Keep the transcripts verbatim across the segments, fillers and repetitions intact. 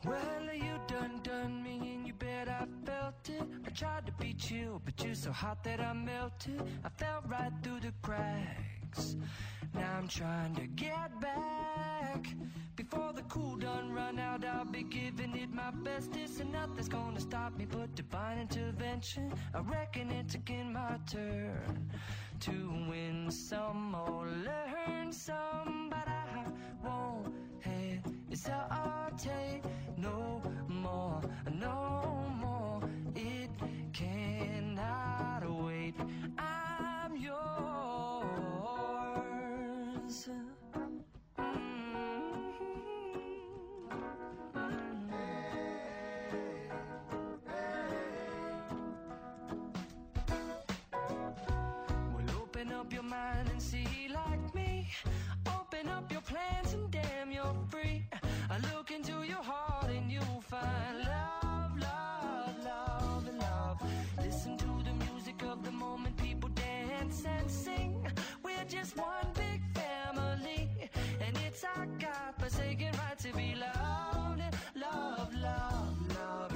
Well, you done done me and you bet I felt it. I tried to be chill, but you're so hot that I melted. I fell right through the cracks. Now I'm trying to get back. Before the cool done run out, I'll be giving it my bestest. And nothing's gonna stop me but divine intervention. I reckon it's again my turn to win some or learn some. But I won't hesitate no more, no more. It cannot wait. I'm yours. Open up your mind and see like me. Open up your plans and damn, you're free. I look into your heart and you'll find love, love, love, and love. Listen to the music of the moment, people dance and sing. We're just one big family, and it's our God-forsaken right to be loved. Love, love, love,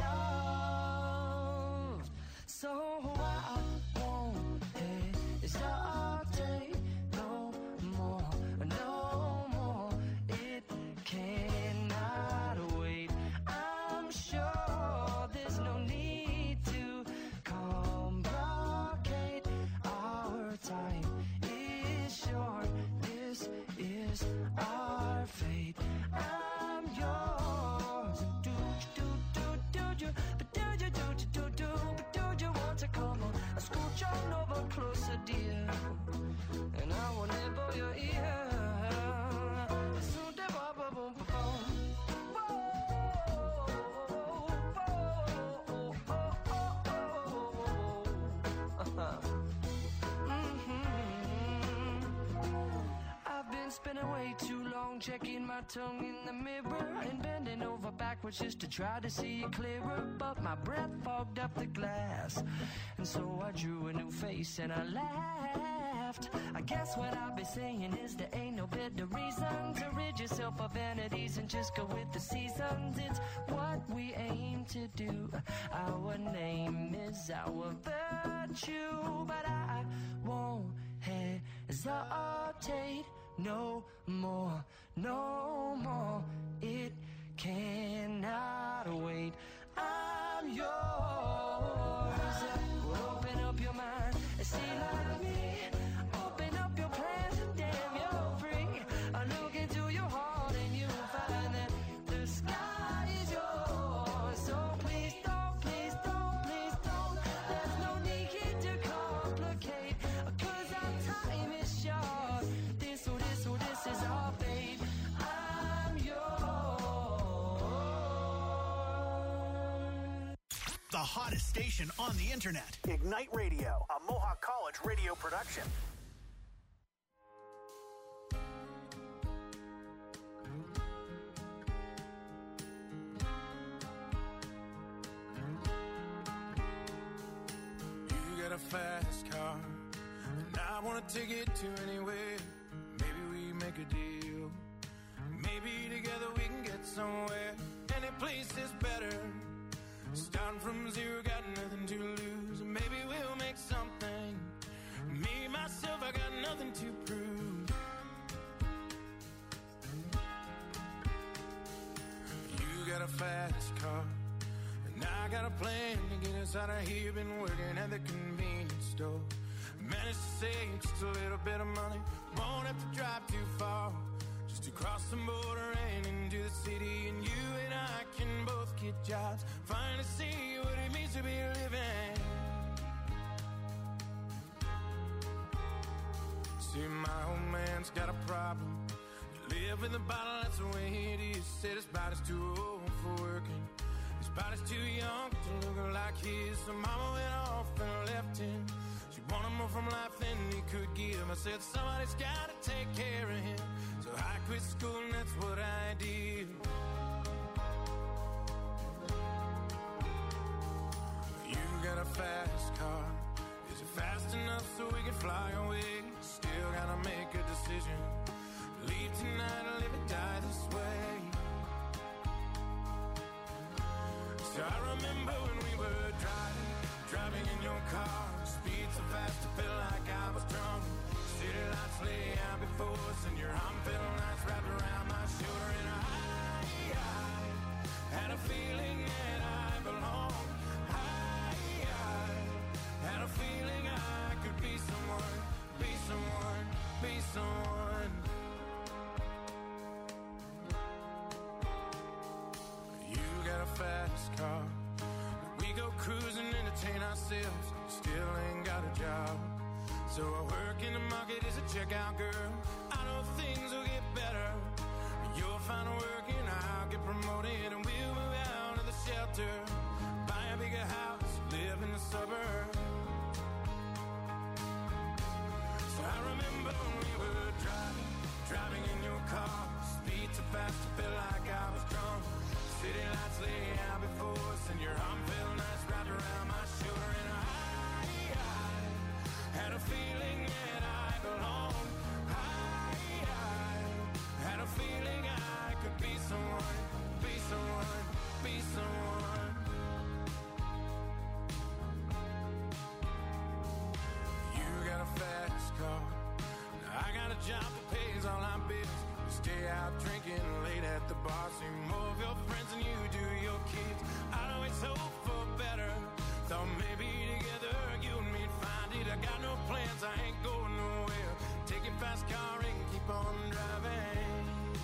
love. So I won't hesitate no more, no more. It cannot wait. I'm sure there's no need to complicate. Our time is short. This is our fate. I'm yours. Do do do do do, but do you do do do but do you want to come on? Scooch on over closer, dear, and I will nibble your ear. Spending way too long checking my tongue in the mirror and bending over backwards just to try to see it clearer. But my breath fogged up the glass, and so I drew a new face and I laughed. I guess what I'll be saying is there ain't no better reason to rid yourself of vanities and just go with the seasons. It's what we aim to do. Our name is our virtue, but I won't hesitate no more, no more. It cannot wait. I'm yours. Open up your mind and see like me. Open up your plans and damn, you're free. I look into your heart and you'll find that the sky is yours. So please don't, please don't, please don't. There's no need to complicate, 'cause our time is short. This or this or this is our fate. I'm yours. The hottest station on the internet. Ignite Radio, a Mohawk College radio production. You got a fast car, and I want to take it to anywhere. Maybe we make a deal. Maybe together we can get somewhere. Any place is better. Starting from zero, got nothing to lose. Maybe we'll make something. Me, myself, I got nothing to prove. You got a fast car, and I got a plan to get us out of here. Been working at the convenience store. Managed to save just a little bit of money. Won't have to drive too far, just to cross the border and into the city. And you and I can both get jobs, finally see what it means to be living. See, my old man's got a problem. You live in the bottle, that's the way it is. Said his body's too old for working. His body's too young to look like his. So mama went off and left him. She wanted more from life than he could give. I said somebody's gotta take care of him. So I quit school and that's what I did. You got a fast car. Is it fast enough so we can fly away? Still gotta make a decision. Leave tonight or live or die this way. So I remember when we were driving, driving in your car, speed so fast I felt like I was drunk. City lights lay out before us, and your arm felt nice wrapped around my shoulder. And I, I had a feeling that I belonged. I, I had a feeling I could be someone, be someone, be someone. You got a fast car, we go cruising, entertain ourselves, still ain't got a job. So I work in the market as a checkout girl. I know things will get better. You'll find work and I'll get promoted, and we'll move out of the shelter, buy a bigger house, live in the suburbs. So I remember when we were driving, driving in your car, speed so fast I felt like I was drunk. City lights lay out before us, and your arm felt nice wrapped around my shoulder. And I, I had a feeling that I belonged. I, I had a feeling I could be someone, be someone, be someone. You got a fast car, I got a job that pays all our bills. We stay out drinking late at the bar, see more of your friends than you do your kids. I always hope for better, thought maybe together you and me'd find it. I got no plans, I ain't going nowhere. Take your fast car and keep on driving.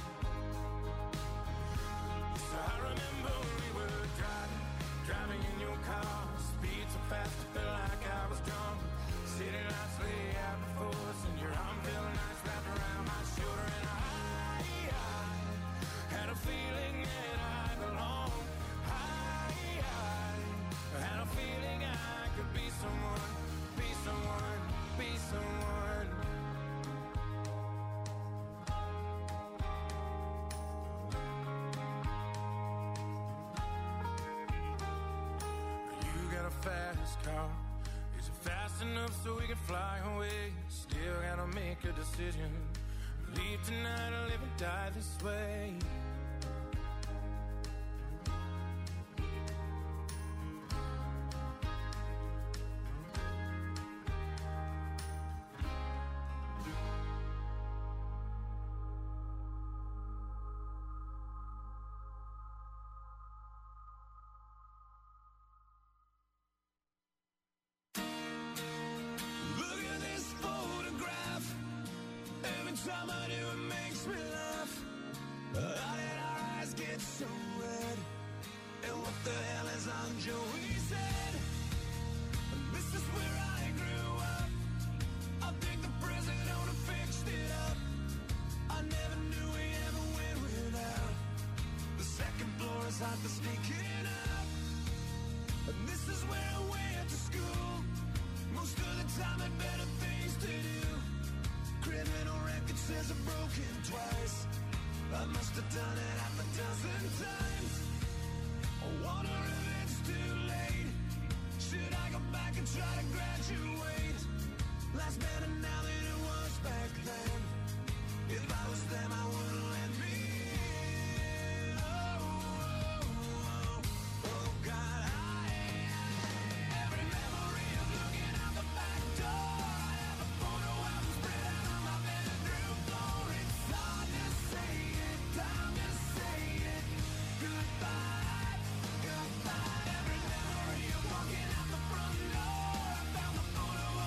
So I remember when we were driving, driving in your car, speed so fast I felt like I was drunk. City lights lay out before us, and your arm felt nice wrapped around my shoulder. And I, I had a feeling that I belonged. I, I had a feeling I could be someone, be someone, be someone. You got a fast car, is it fast enough so we can fly away? Still gotta make a decision, leave tonight or live and die this way. Time I do, it makes me laugh. How did our eyes get so red? And what the hell is on Joey said? This is where I grew up. I think the president owner fixed it up. I never knew we ever went without. The second floor is hot for sneaking up. And this is where I went to school. Most of the time had better things to do. Criminal record says I'm broken twice. I must have done it half a dozen times. I wonder if it's too late. Should I go back and try to graduate? Life's better now than it was back then. If I was them, I wouldn't let me in. Oh, oh, oh, oh, God, I every memory of looking out the back door. I have a photo album spread out on my bedroom floor. It's hard to say it, time to say it. Goodbye, goodbye. Every memory of walking out the front door. I found the photo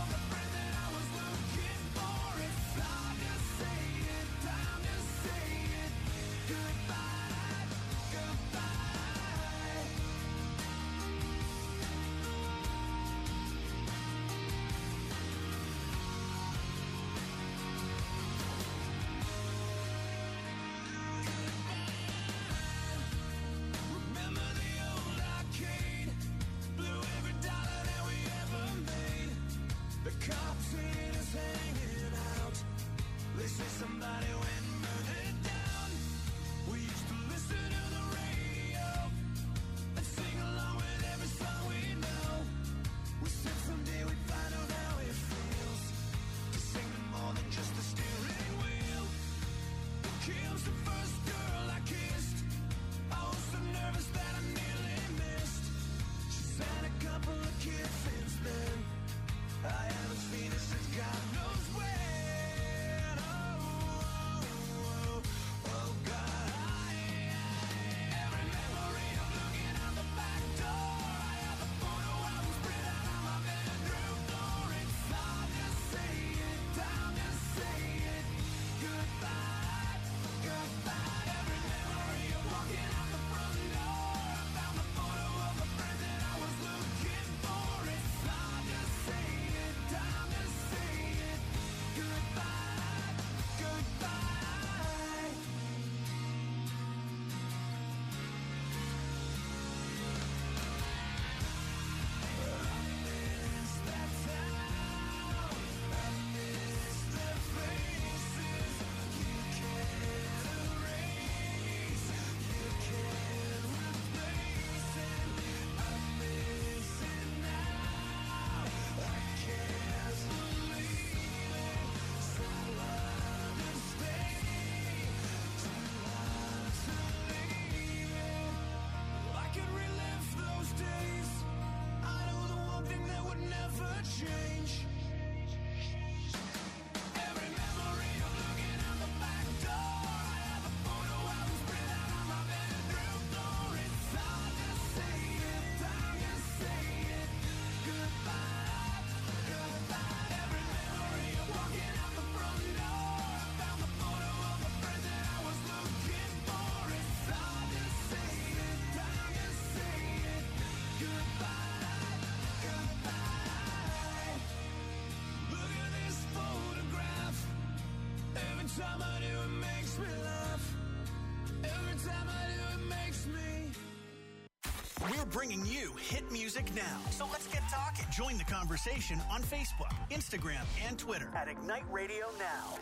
hit music now. So let's get talking. Join the conversation on Facebook, Instagram, and Twitter at Ignite Radio Now.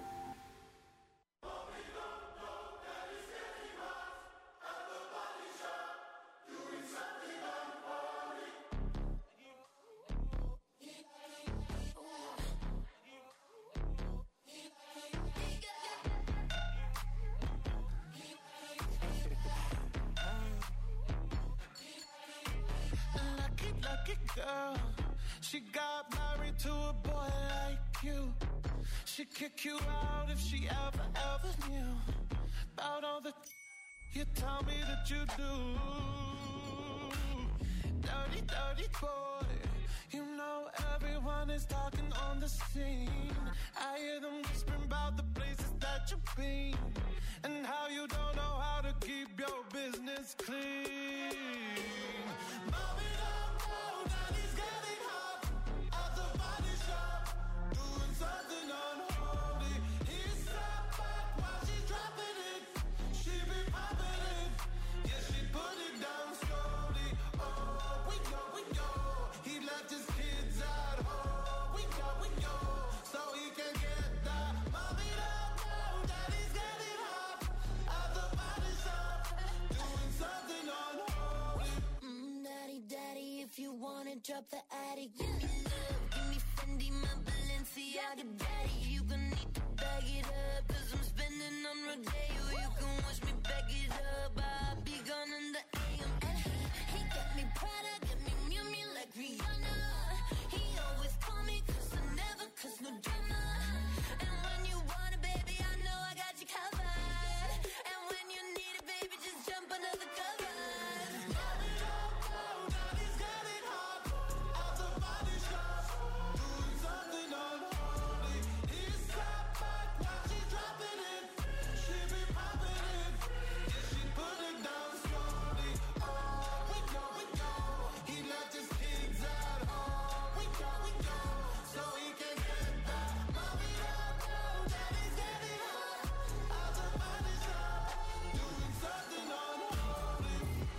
Girl, she got married to a boy like you. She'd kick you out if she ever, ever knew about all the you tell me that you do. Dirty, dirty boy. You know everyone is talking on the scene. I hear them whispering about the places that you've been and how you don't know how to keep your business clean. Mommy, something unholy. He sat back while she's dropping it. She be popping it. Yeah, she put it down slowly. Oh, we go, we go. He left his kids at home. We go, we go. So he can get that. Mommy don't know daddy's getting hot at the body shop, doing something unholy. Mm, daddy, daddy, if you wanna drop the attic, give me love, give me Fendi, my Balenciaga daddy. You gon' need to bag it up, cause I'm spending on Rodeo. You can watch me back it up, I'll be gone in the A M. And he, he got me Prada, got me Miu Miu like Rihanna. He always call me cause I never cause no drama. And when you want it, baby, I know I got you covered. And when you need it, baby, just jump under the covers. Mommy don't know daddy's getting hot at the body shop, doing something unholy. He sat back while she's dropping it. She be popping it. Yeah, she put it down slowly. Oh, we go, we go. He left his kids at home. We go, we go. So he can get that. Mommy don't know daddy's getting hot at the body shop, doing something unholy.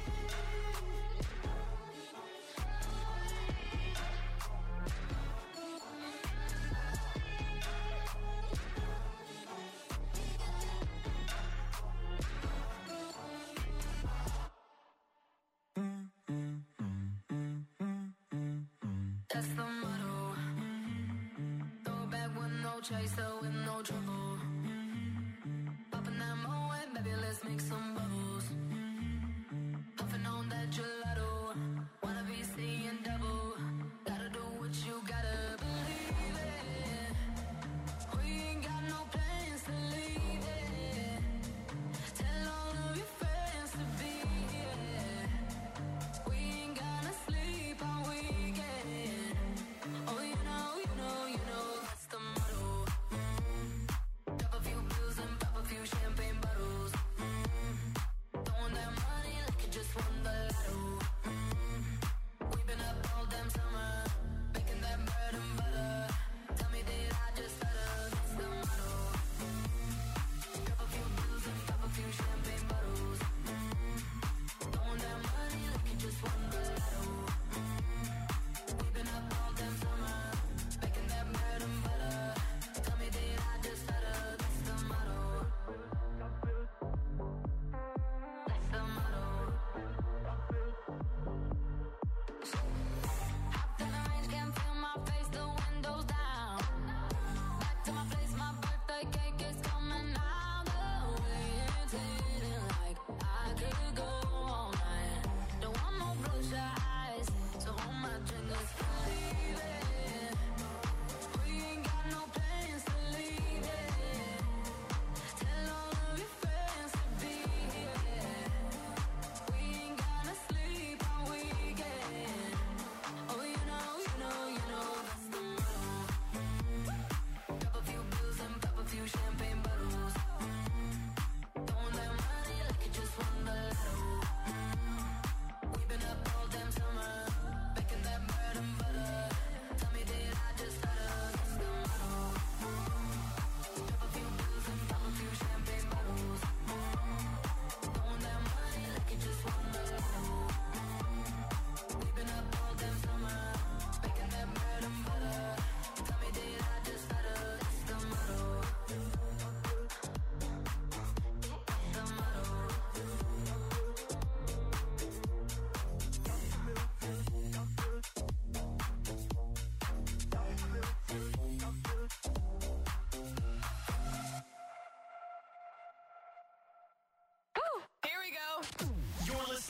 That's the motto. Throw back with no chaser, with no trouble. Popping that Moet, baby, let's make some bubbles. Puffing on that gelato. Wanna be seeing double. Gotta do what you gotta believe it. We ain't got no plans to leave it. Tell all of your friends to be here. We ain't gonna sleep all weekend. Oh, you know, you know, you know, that's the motto. Mm-hmm.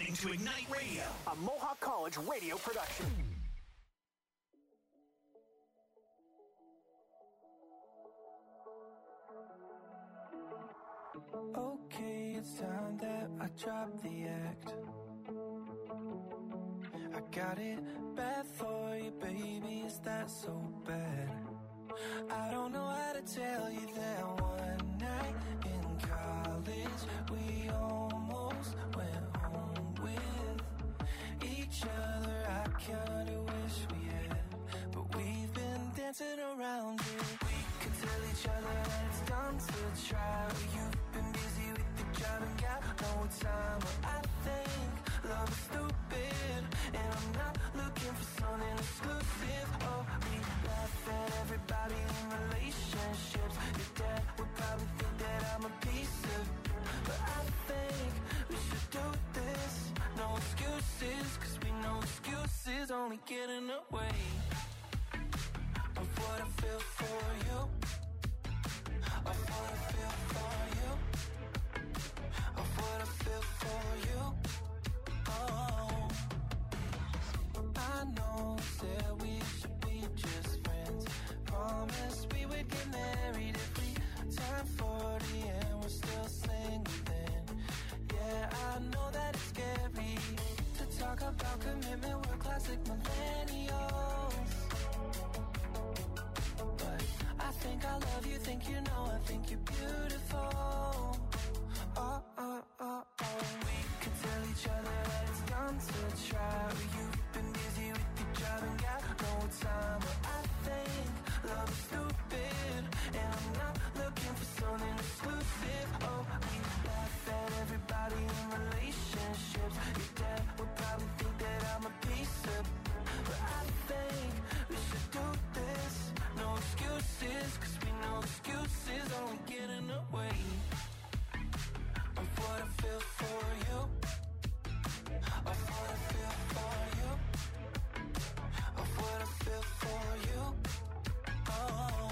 listening to Ignite Radio, a Mohawk College radio production. Okay, it's time that I drop the act. I got it bad for you, baby, is that so bad? I don't know how to tell you that one night in college we almost went home with each other. I kinda wish we had, but we've been dancing around it. We could tell each other that it's dumb to try. You've been busy with the job and got no time. But I think love is stupid, and I'm not looking for something exclusive. Oh, we laugh at everybody in relationships. Your dad would probably think that I'm a piece of, but I think we should do this. No excuses, cause we know excuses only get in the way of what I feel for you, of what I feel for you, of what I feel for you. Oh, I know that we should be just friends. Promise we would get married if we turn forty and we're still single then. Yeah, I know that it's scary to talk about commitment. We're classic millennials, but I think I love you, think you know, I think you're beautiful. Oh, oh, oh, oh. We could tell each other that it's dumb to try. You've been busy with your job and got no time. But I think love is stupid, and I'm not looking for something exclusive. Oh, we laugh at everybody in relationships. Your dad would probably think that I'm a piece of, but I think we should do this. No excuses, cause we know excuses only get in the way of what I feel for you, of what I feel for you, of what I feel for you. Oh,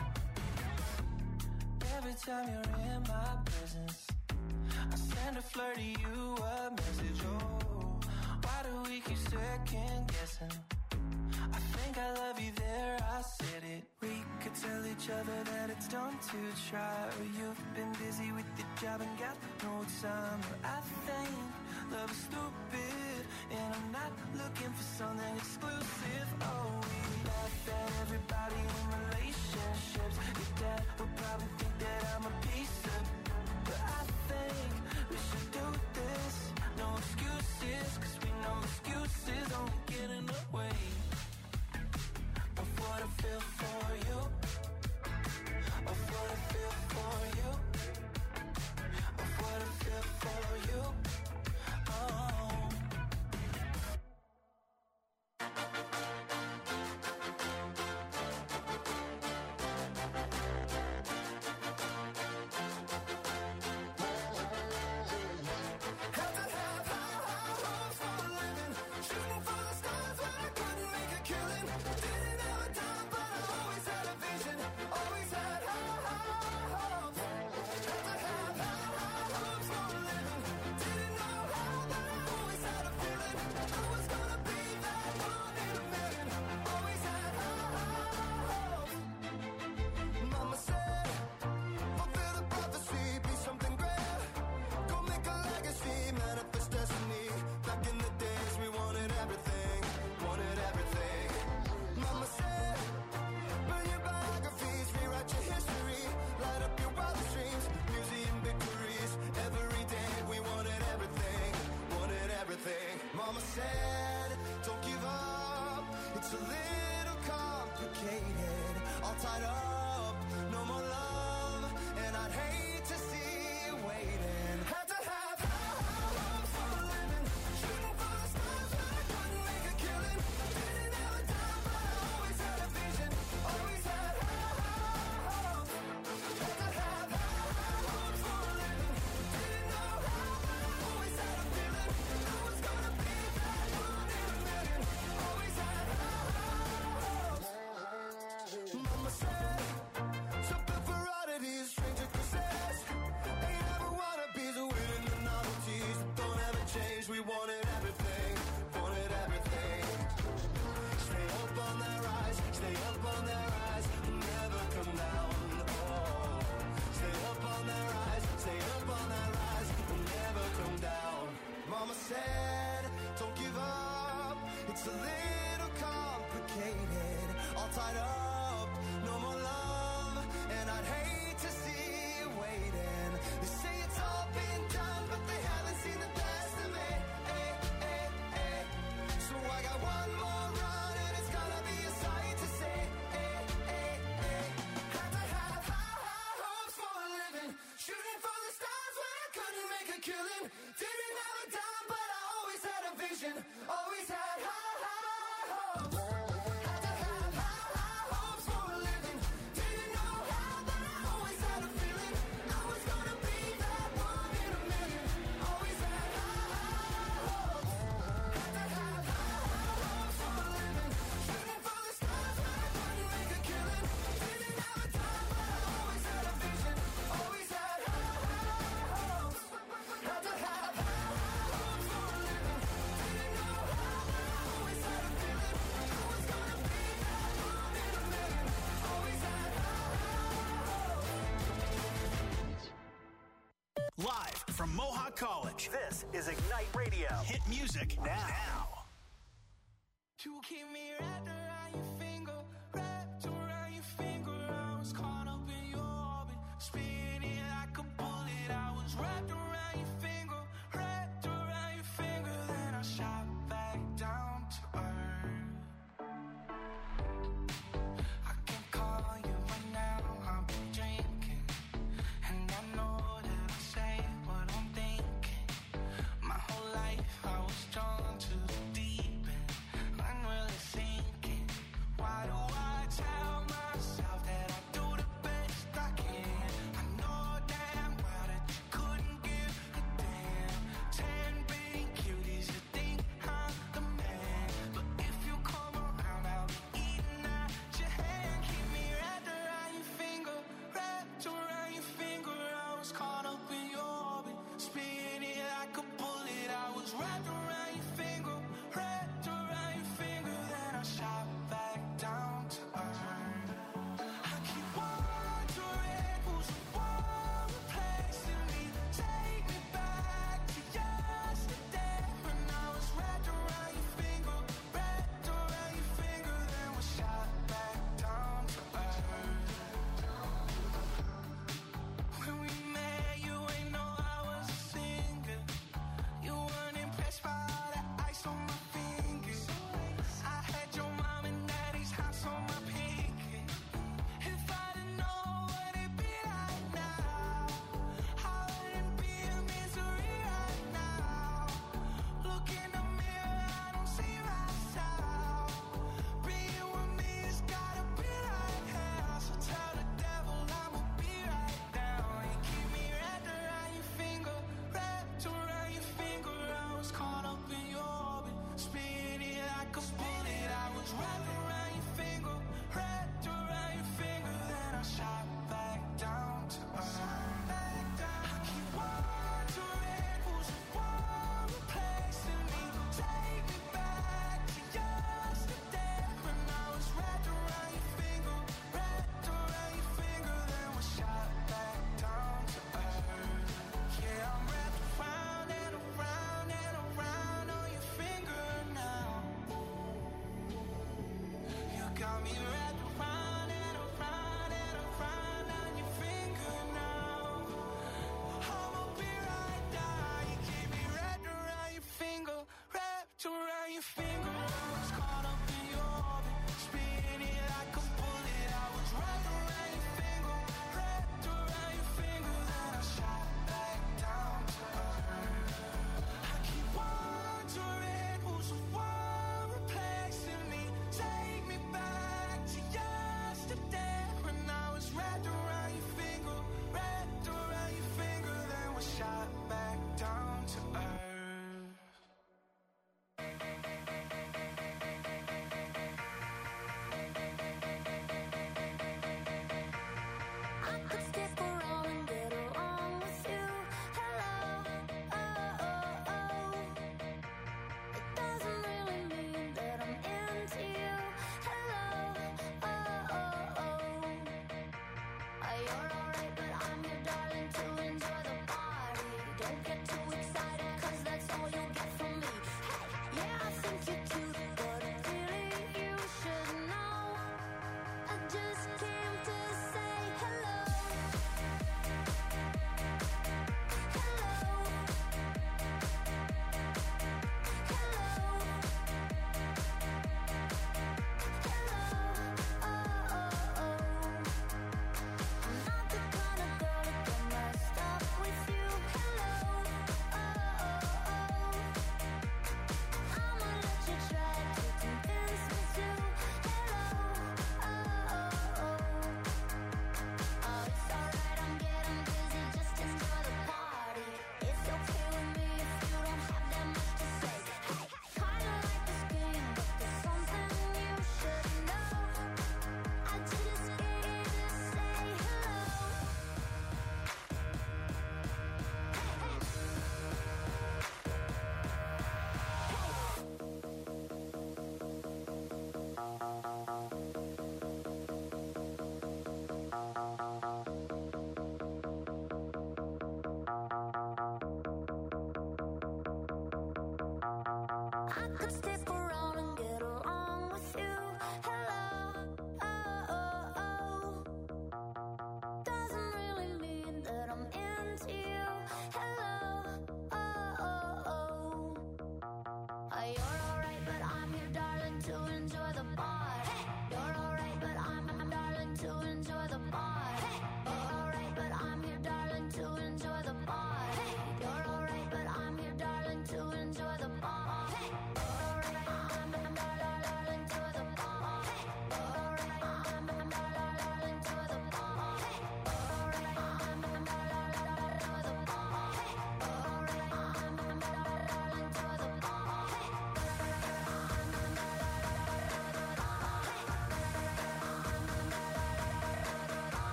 every time you're in my presence, I send a flirty you a message. Oh, why do we keep second guessing? I think I love you there, I said it. We could tell each other that it's dumb to try. Or you've been busy with your job and got no time. But I think love is stupid, and I'm not looking for something exclusive. Oh, we laugh at everybody in relationships. Your dad would probably think that I'm a piece of, but I think we should do this. No excuses, cause we know excuses only get in the way of what I feel for you, of what I feel for you, of what I feel for you. Oh. Mama said, don't give up, it's a little complicated, all tied up, no more love, and I'd hate to see you waiting. Had to have high hopes for a living, shooting for the stars, but I couldn't make a killing. Didn't have a time, but I always had a vision, always had high hopes. Had to have high hopes for a living, didn't know how, but I always had a feeling I was gonna be that one in a million. Always had high hopes. Mama said, something for oddities, stranger kisses. Ain't ever wanna be the winning the novelties. Don't ever change, we want from Mohawk College. This is Ignite Radio. Hit music now. now. You keep me wrapped around your finger, wrapped around your finger. I was caught up in your orbit, spinning like a bullet. I was wrapped around your finger, wrapped around your finger. Then I shot back down to earth. I can call you right now, I've been drinking, and I know that I say what I'm thinking. My whole life I was drawn to the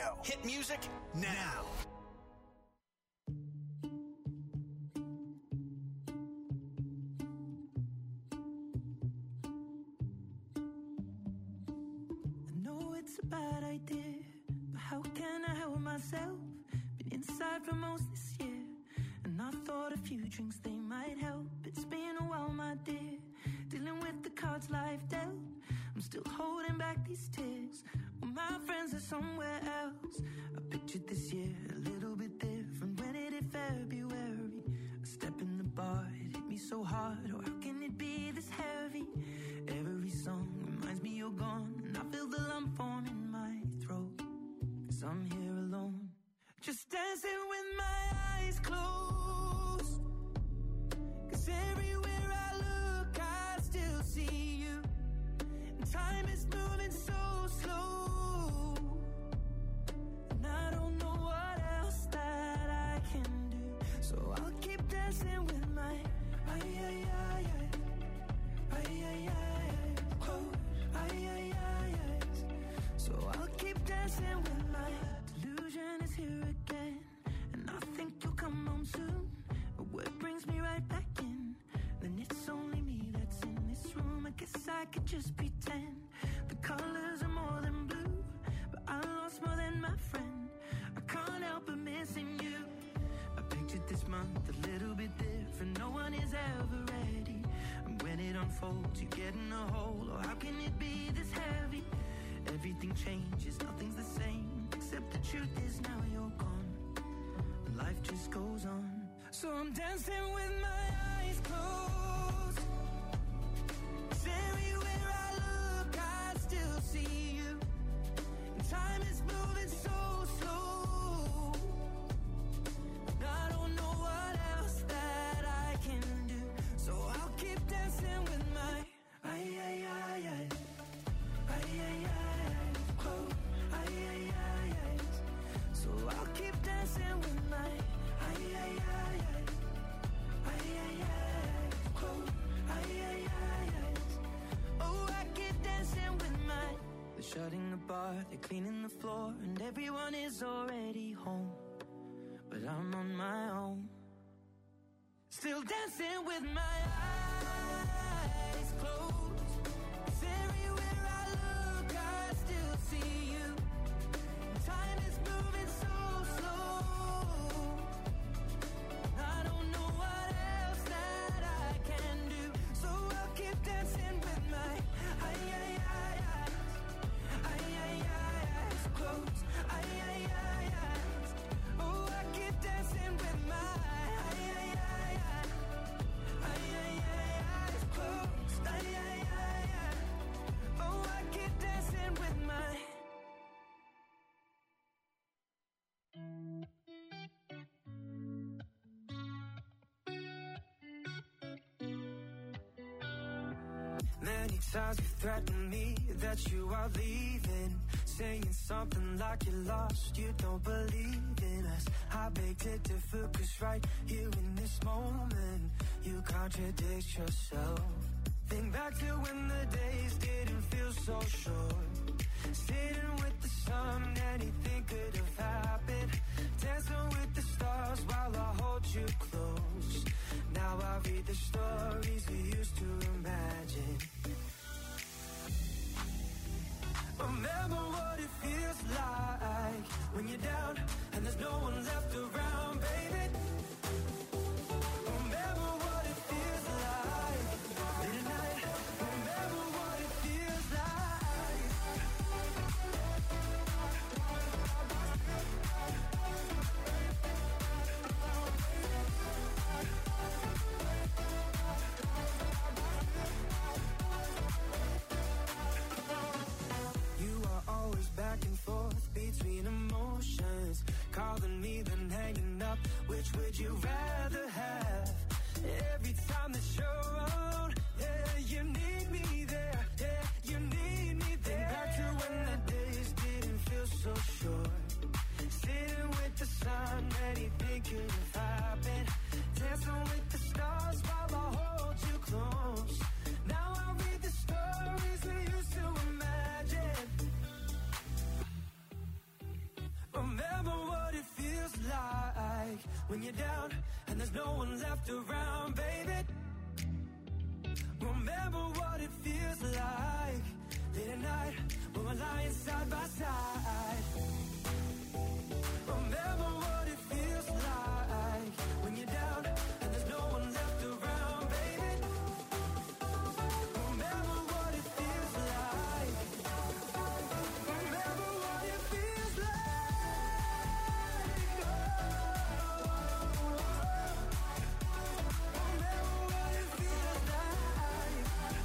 Radio. Hit music now. I know it's a bad idea, but how can I help myself? Been inside for most this year, and I thought a few drinks they might help. It's been a while, my dear, dealing with the cards life dealt. I'm still holding back these tears, well, my friends are somewhere else. I pictured this year a little bit different when it hit February. A step in the bar, it hit me so hard. Oh, how can it be this heavy? Every song reminds me you're gone, and I feel the lump form in my throat. Cause I'm here alone, just dancing with my eyes closed. Cause everywhere I look, I still see you. And time is moving so slow, and I don't know what else that I can do. So I'll keep dancing with my ay, ay, ay, ay. Ay, ay, ay, ay. Close. Ay, ay, ay, ay. So I'll keep dancing with my delusion is here again, and I think you'll come home soon. A word brings me right back in. Then it's only me that's in this room. I guess I could just pretend the colors are more than blue, but I lost more than my friend. I can't help but missing you. I pictured this month a little bit different. No one is ever ready, and when it unfolds you get in a hole. Oh, how can it be this heavy? Everything changes, nothing's the same, except the truth is now you're gone, and life just goes on. So I'm dancing with my eyes closed. 'Cause everywhere I look, I still see you. And time is moving so slow, and I don't know what else that I can do. So I'll keep dancing with my ay, ay, ay, ay. Ay, ay, ay, close. Ay, ay, ay, ay. So I'll keep dancing with my ay, ay, ay, ay. Ay, ay, ay, close. Ay, ay, ay, ay. Oh, I keep dancing with my. They're shutting the bar, they're cleaning the floor, and everyone is already home, but I'm on my own, still dancing with my eyes closed. 'Cause everywhere I look, I still see you. Time is moving so slow, I don't know what else that I can do. So I'll keep dancing with my ay, ay, ay, ay. Ay, ay, ay, eyes closed. Ay, ay, ay, eyes. Oh, I keep dancing with my ay, ay, ay, ay. Ay, ay, ay, eyes closed. Ay, ay, ay, ay. Oh, I keep dancing with my. Many times you threatened me that you are leaving, saying something like you're lost, you don't believe in us. I beg to differ, 'cause right here in this moment you contradict yourself. Think back to when the days didn't feel so short, sitting with the sun, anything could have happened, dancing with the stars while I hold you close. Now I read the stories we used to imagine. Remember what it feels like when you're down and there's no one left around, baby. Remember what it feels like late at night. Remember what it feels like. You are always back and forth between emotions, calling me then hanging up. Which would you rather have? Every time that you're around, yeah, you need me there, yeah, you need me there. Think back to when the days didn't feel so short, sitting with the sun, anything could have happened, dancing with the stars while I hold you close. Now I read the stories we used to imagine. when you're down and there's no one left around, baby. Remember what it feels like late at night when we're lying side by side. Remember what it feels like when you're down and there's no one left around, baby. Remember what it feels like. Remember what it feels like. Remember what it feels like.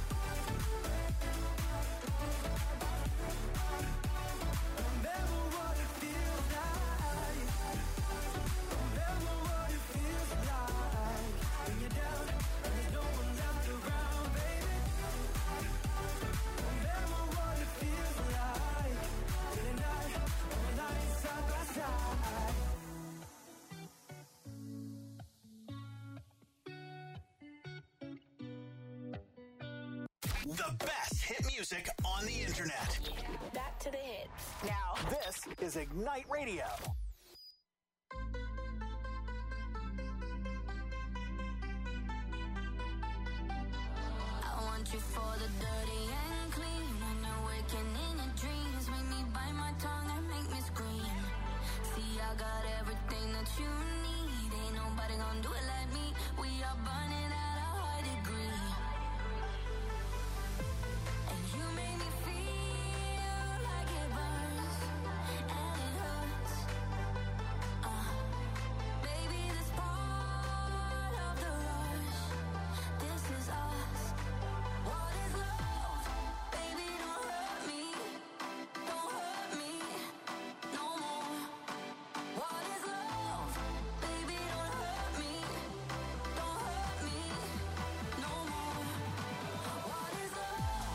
Remember what it feels like. Remember what it feels like when you're down and there's no one left around, baby. Remember what it feels like day and night when we're lying side by side. The best hit music on the internet. Back to the hits. Now, this is Ignite Radio. I want you for the dirty and clean. When you're waking in your dreams, make me bite my tongue and make me scream. See, I got everything that you need. Ain't nobody gonna do it like me. We are burning at a high degree. And you make me feel like it burns and it hurts. Uh, baby, this part of the rush. This is us. What is love? Baby, don't hurt me. Don't hurt me no more. What is love? Baby, don't hurt me. Don't hurt me no more. What is love?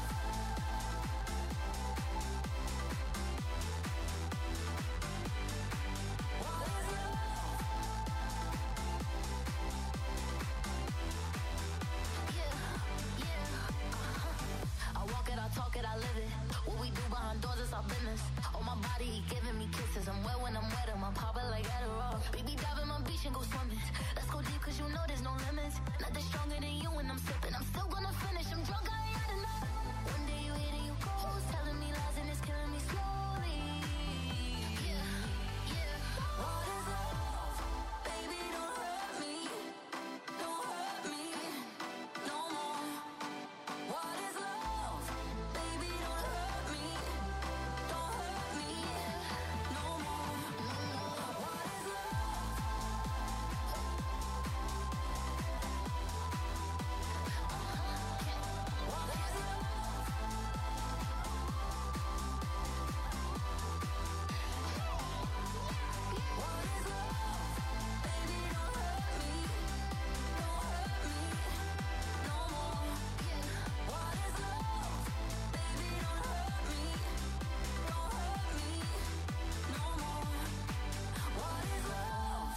What is love? Yeah, yeah, uh-huh. I walk it, I talk it, I live it. What we do behind doors is our business. On my body, he giving me kisses. I'm wet when I'm wet, I'm popping like Adderall. Baby, dive in my beach and go swimming. Let's go deep, cause you know there's no limits. Nothing stronger than you when I'm sipping. I'm still gonna finish, I'm drunk, I ain't had enough. One day you hit and you go, telling me lies and it's killing me slowly. Yeah, yeah. What is love? Baby, don't hurt me. Don't hurt me no more. What is love? Baby, don't hurt me. Don't hurt me no more. What is love? What is love? What is love? Baby, don't hurt me. Don't hurt me no more. What is love? Baby, don't hurt me. Don't hurt me no more. What is love?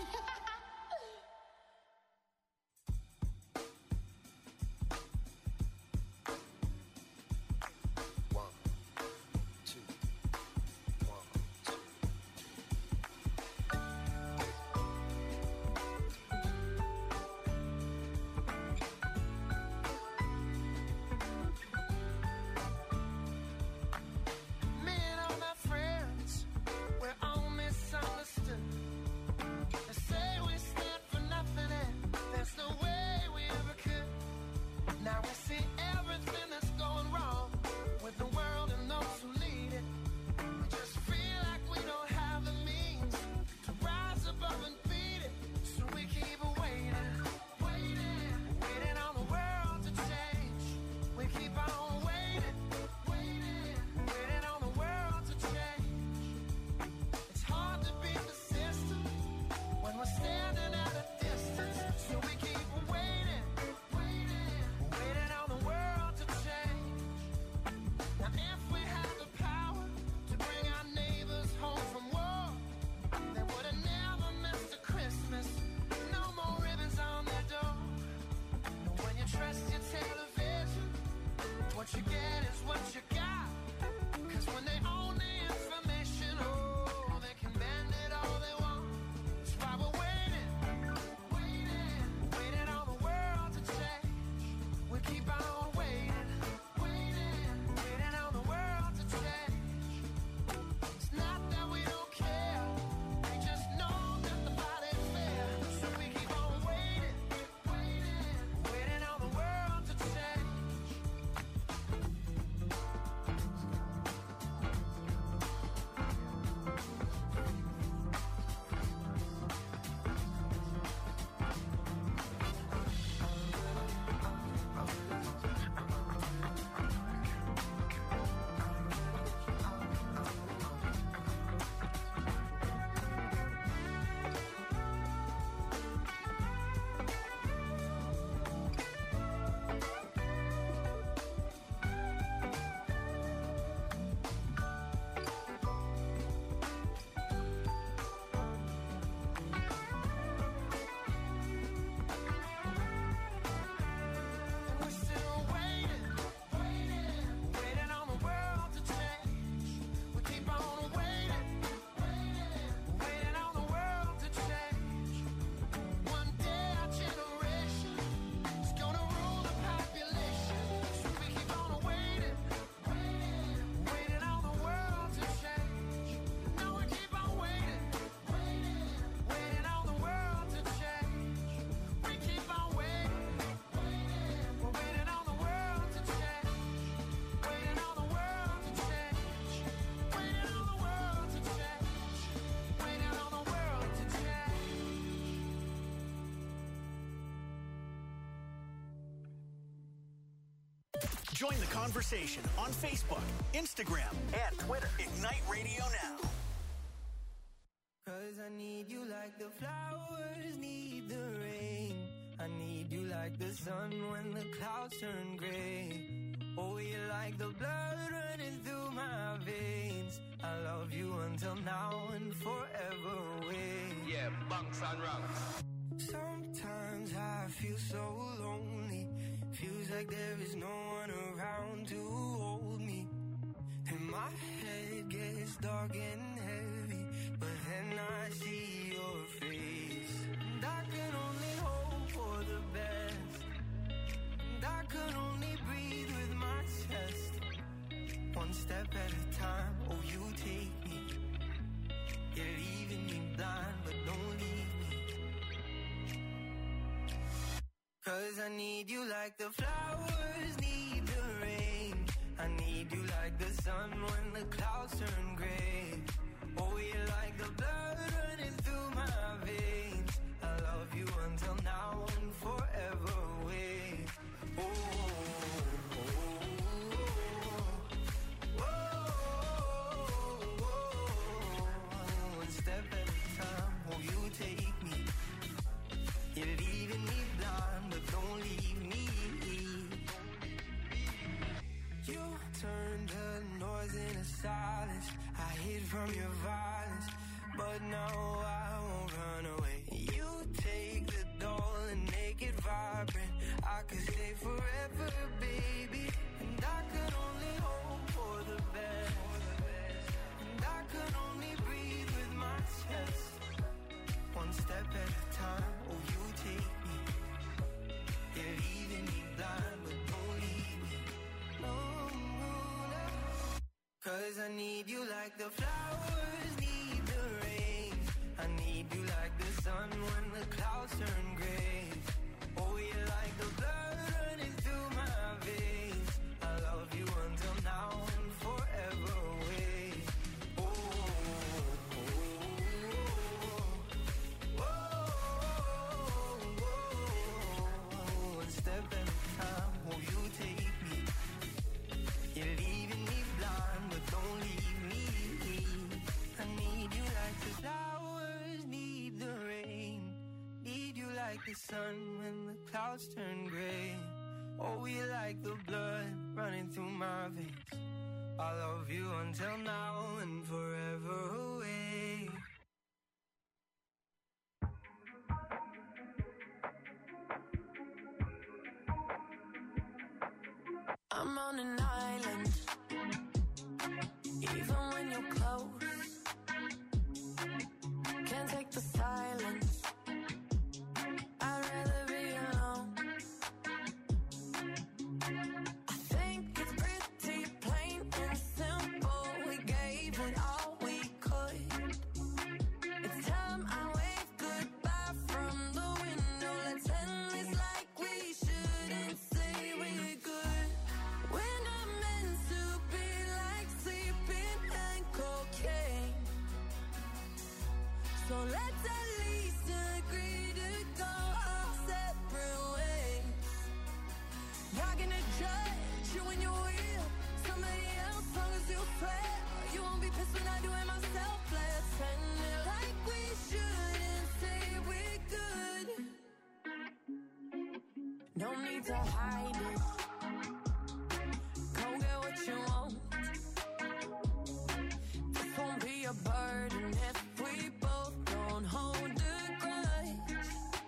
Me and all my friends, we're all misunderstood. They say we stand for nothing and there's no way we ever could. Now we see everything that's going wrong with the world and those who lead it. We just feel like we don't have the means to rise above and beat it. So we keep waiting, waiting, waiting on the world to change. We keep on waiting, waiting, waiting on the world to change. It's hard to beat the system when we're standing at a distance. So we keep waiting, waiting, waiting on the world to change. Now if we had the power to bring our neighbors home from war, they would have never missed a Christmas. No more ribbons on their door. But when you trust your television, what you get is what you got. Cause when they own the information, oh, they can bend it all they want. That's why we're waiting, Join the conversation on Facebook, Instagram, and Twitter. Ignite Radio Now. Cause I need you like the flowers need the rain. I need you like the sun when the clouds turn gray. Oh, you're like the blood running through my veins. I love you until now and forever away. Yeah, bunks and rungs. Sometimes I feel so lonely. Feels like there is no one around to hold me. And my head gets dark and heavy, but then I see your face. And I can only hope for the best. And I can only breathe with my chest. One step at a time, oh you take me. You're leaving me blind, but don't leave me. Cause I need you like the flowers need the rain. I need you like the sun when the clouds turn gray. Oh, you're like the blood running through my veins. I love you until now and forever away. Oh, oh, oh, oh, oh. One step at a time, oh, you take me. You're leaving me blind, but don't leave me. You turned the noise into silence. I hid from your violence, but now I won't run away. You take the doll and make it vibrant. I could stay forever, baby. And I could only hope for the best. And I could only breathe with my chest. One step at a time, oh you take me. You're leaving me blind, but don't leave me. No, no, no. Cause I need you like the flowers need the rain. I need you like the sun when the clouds turn gray. Oh, you're like the blood running through my veins. I love you until now and forever away. Oh, oh, oh, oh, oh. One step at a time, oh, you take me. You're leaving me blind, but don't leave me. I need you like the flowers need the rain. Need you like the sun when the clouds turn gray. Oh, you like the blood running through my veins. I love you until now and forever away. I'm on an island, even when you're close. Can't take the silence. I'd rather be alone. I think it's pretty plain and simple. We gave it all we could. It's time I wave goodbye from the window. Let's end this like we shouldn't say we're good. We're not meant to be like sleeping and cocaine. So let's at least agree to go our separate ways. Not gonna judge you when you're real. Somebody else, long as you swear. You won't be pissed when I do it myself. Let's end it like we shouldn't say we're good. No need to hide it. Go get what you want. This won't be a burden if we both don't hold a grudge.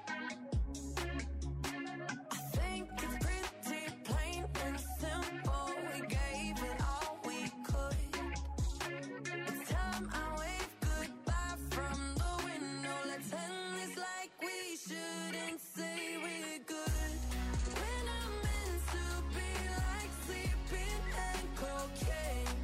I think it's pretty plain and simple. We gave it all we could. It's time I wave goodbye from the window. Let's end this like we shouldn't say we're good. We're not meant to be like sleeping and cocaine.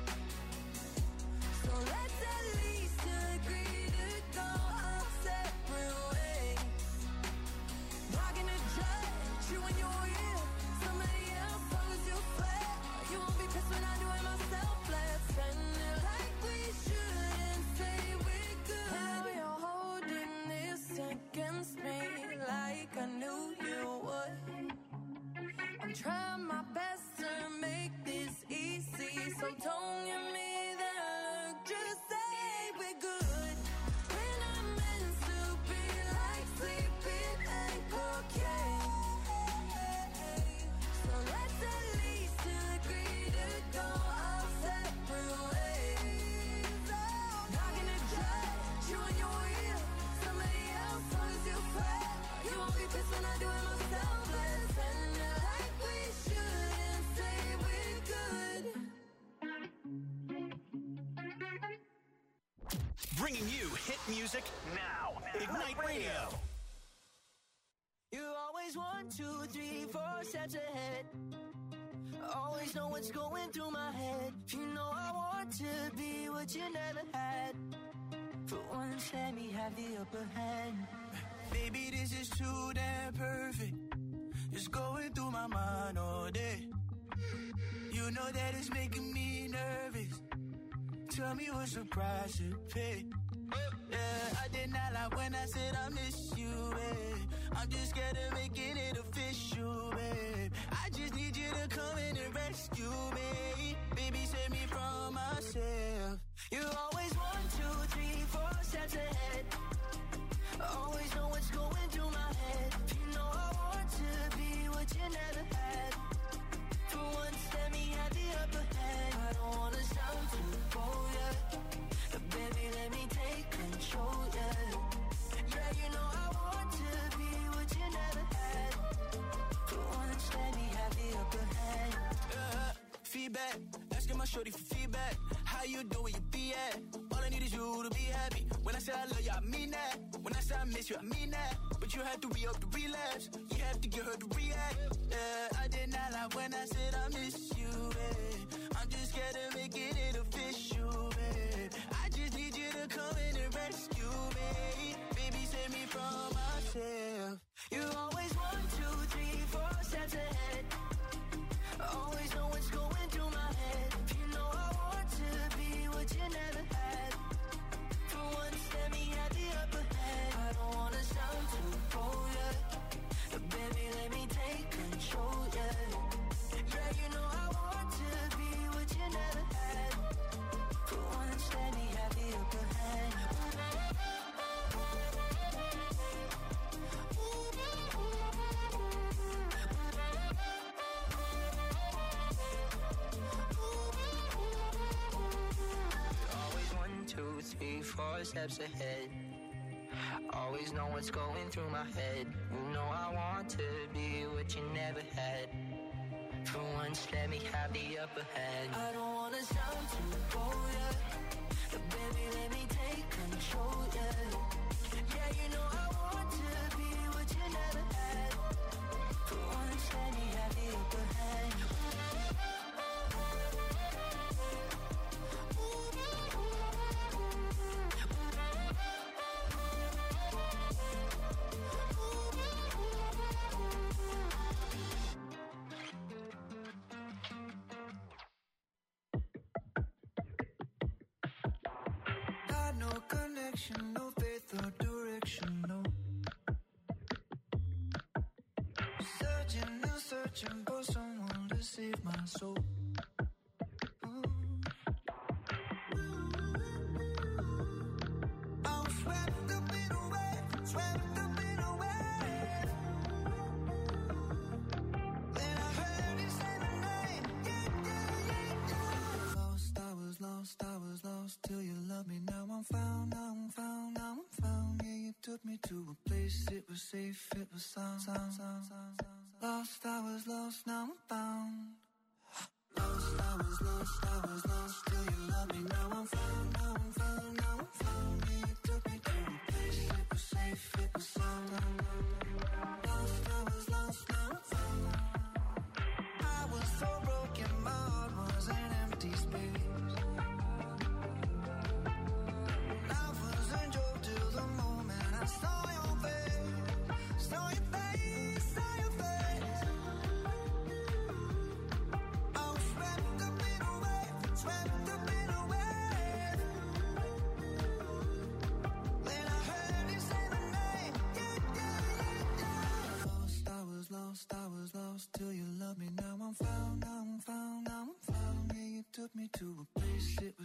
So let's at least agree to go our separate ways. Not gonna judge you when you're real. Somebody else, long as you swear. You won't be pissed when I do it myself. Let's end it like we shouldn't say we're good. Now you're holding this against me like I knew you would. I'm I'm trying my best to make this easy, so don't give me that look, just say we're good. When I'm meant to be like sleeping and cocaine, so let's at least agree to go our separate ways. Not gonna judge you and your wheel, somebody else long as you swear. You won't be pissed when I do it myself. Let's end it like we should and say we're good. Bringing you hit music now. Ignite Radio. You're always one, two, three, four steps ahead. Always know what's going through my head. You know I want to be what you never had. For once, let me have the upper hand. Baby, this is too damn perfect. It's going through my mind all day. You know that it's making me nervous. Tell me what's the price to pay. Yeah, I did not lie when I said I miss you, babe. I'm just scared of making it official, babe. I just need you to come in and rescue me. Baby, save me from myself. You're always one, two, three, four steps ahead. Always know what's going through my head. You know I want to be what you never had. For once, let me have the upper hand. I don't wanna sound too bold, yeah. But baby, let me take control, yeah. Yeah, you know I want to be what you never had. For once, let me have the upper hand. Uh, feedback, asking my shorty for feedback. How you do where you be at? All I need is you to be happy. When I say I love you, I mean that. When I say I miss you, I mean that. But you have to re-up the relapse. You have to get her to react. Yeah, I did not lie when I said I miss you, babe. I'm just scared of making it official, babe. I just need you to come in and rescue me. Baby, save me from myself. You're always one, two, three, four steps ahead. Always know what's going through my head. You know I want to be what you never had. For once, let me have the upper hand. I don't wanna sound too bold, yeah. But baby, let me take control, yeah. Yeah, you know I want to be what you never had. For once, let me have the upper hand. Always one, two, three, four steps ahead. Always know what's going through my head. You know I want to be what you never had. For once, let me have the upper hand. I don't wanna sound too bold, yeah. But baby, let me take control, yeah. Yeah, you know I want to be what you never had. For once, let me have the upper hand. Got no connection, no faith or direction, no. Searching and searching for someone to save my soul. I'm swept up in a wave, swept up in a wave. Then I heard you say my name, yeah, yeah, yeah, yeah. Lost, I was lost, I was lost till you loved me. Now I'm found, now I'm found, now I'm found. Yeah, you took me to a place, it was safe, it was sound, sound, sound, sound, sound. Lost, I was lost, now I'm found. Lost, I was lost, I was lost till you loved me. Now I'm found, now I'm found, now I'm found. Yeah, you took me to a place, it was safe, it was sound. Lost, I was lost, now I'm found. I was so broken, my heart was an empty space. Life was a joke till the moment I saw your face, saw your face, saw your face. I was swept up in a wave, swept up in a wave. Then I heard you say my name, yeah, yeah,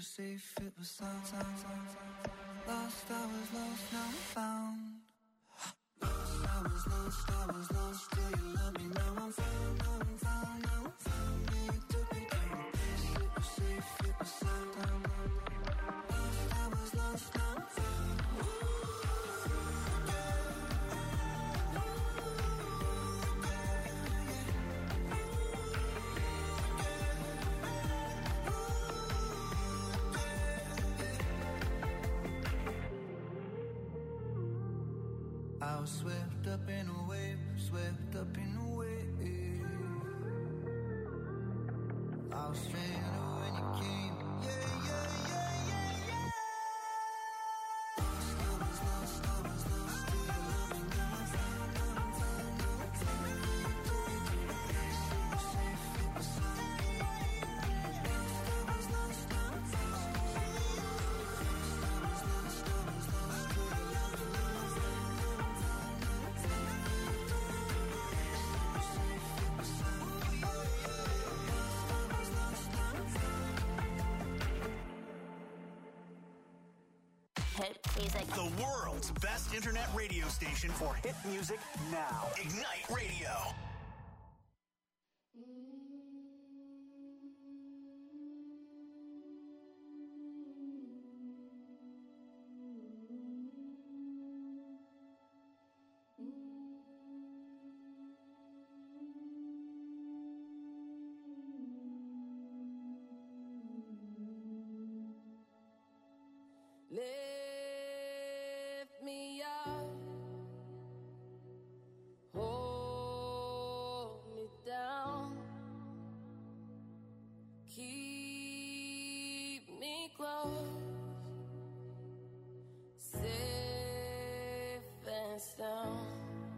was safe, it was sound, sound, sound, sound. Lost, I was lost, now I'm found. Lost, I was lost, I was lost. Do you love me? Now I'm found, now I'm found, now I'm found. Yeah, you took me to a place. It was safe, it was sound, sound, sound. Lost, I was lost, now I'm found. I was swept up in a wave, swept up in a wave. I was stranded when you came. Yeah, yeah, yeah, yeah, yeah. Lost, I was lost, I was lost. Do you love me? Now I'm found, now I'm found, now I'm found. You took me to a place. It was safe, it was sound. Lost, I was lost, now I'm found. Lost, I was lost, I was lost. Do you love me? Now I'm found, now I'm found, now I'm found. You took me to a place. It was safe, it was sound. Lost, I was lost, now I'm found. Hit music. The world's best internet radio station for hit music now. Ignite Radio. Lift me up, hold me down, keep me close, safe and sound.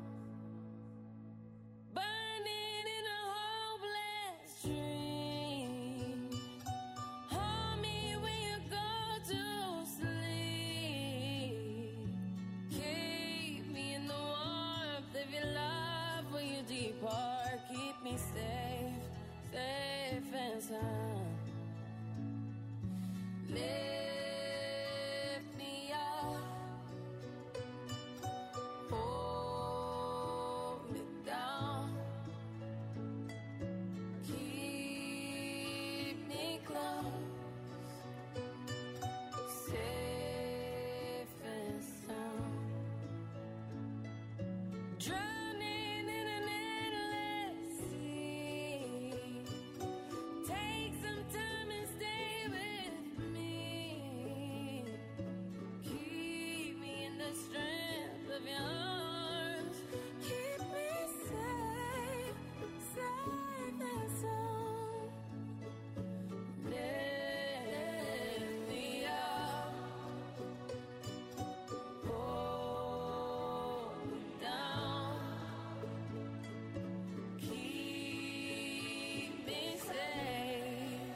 Burning in a hopeless dream. Hold me when you go to sleep. Keep me in the warmth of your love when you depart. Keep me safe, safe and sound. Lift me up, hold me down, keep me close, safe and sound. Drowning in an endless sea. Take some time and stay with me. Keep me in the strength of your arms. Keep me safe, safe and sound. Lift me up, hold me down, keep me safe,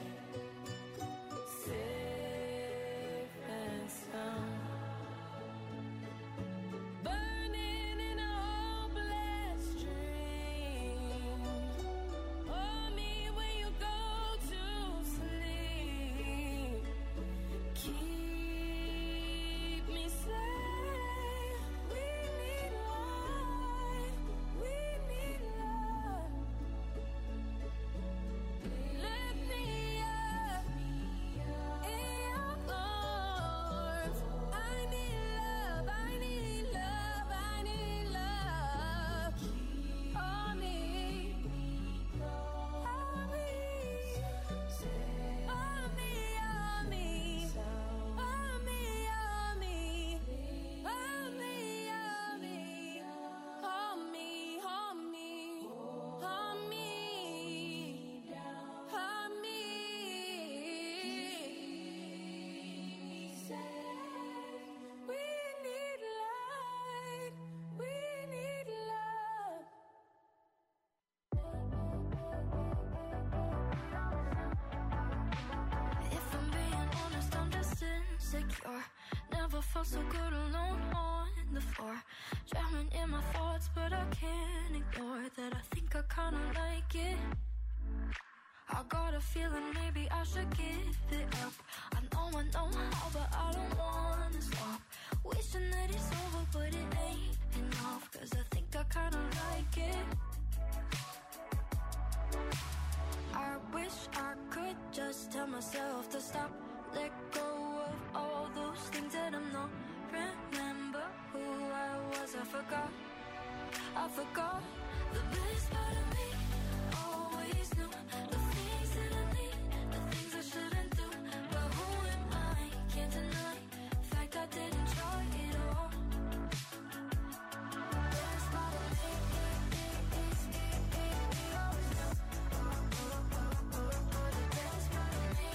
safe and sound. Burning in a hopeless dream. Hold me when you go to sleep. Keep me safe. We need life. We need love. Lift me up in your arms. I need love. I need love. I need love. Hold me. Hold me. Hold me. Hold me. Hold me. Hold me. Hold me. Hold me. Hold me. Hold me. Hold me. We need light. We need love. If I'm being honest, I'm just insecure. Never felt so good alone on the floor. Drowning in my thoughts, but I can't ignore that I think I kinda like it. I I got a feeling maybe I should give it up. I know I know how, but I don't wanna stop. Wishing that it's over, but it ain't enough. Cause I think I kinda like it. I wish I could just tell myself to stop. Let go of all those things that I'm not. Remember who I was, I forgot. I forgot. The best part of me always knew the things that I need, the things I shouldn't do. But who am I? Can't deny the fact I didn't try it all. The best part of me is always knew. The best part of me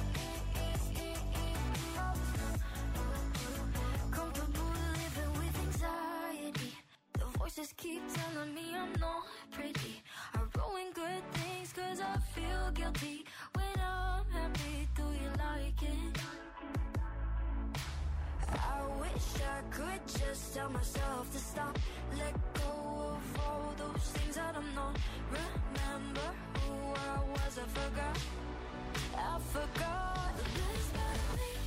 always knew. Comfortable living with anxiety. The voices keep telling me I'm not pretty. I ruin good things cause I feel guilty. When I'm happy, do you like it? I wish I could just tell myself to stop. Let go of all those things that I'm not. Remember who I was, I forgot. I forgot. The best part of me